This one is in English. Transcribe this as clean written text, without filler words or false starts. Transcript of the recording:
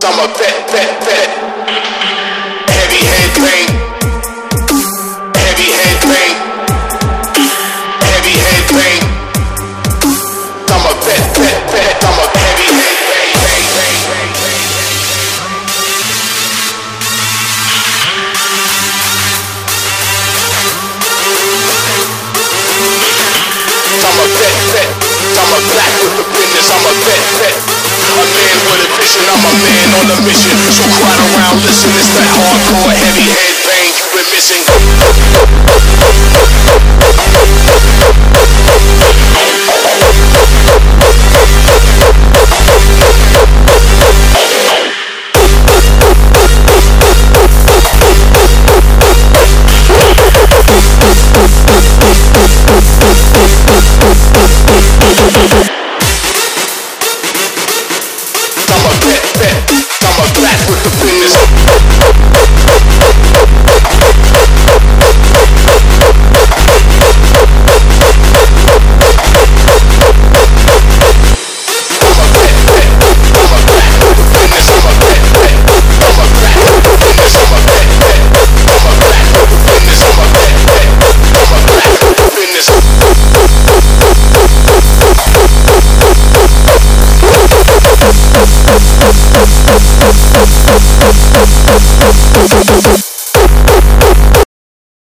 I'm a vet. Heavy head pain. Heavy head pain. Heavy head pain. I'm a vet. I'm a heavy head pain. I'm a vet. I'm a black with the business. I'm a vet. A man with a vision, I'm a man on a mission. So crowd around, listen, it's that hardcore heavy head pain you've been missing. I'm a black with the business.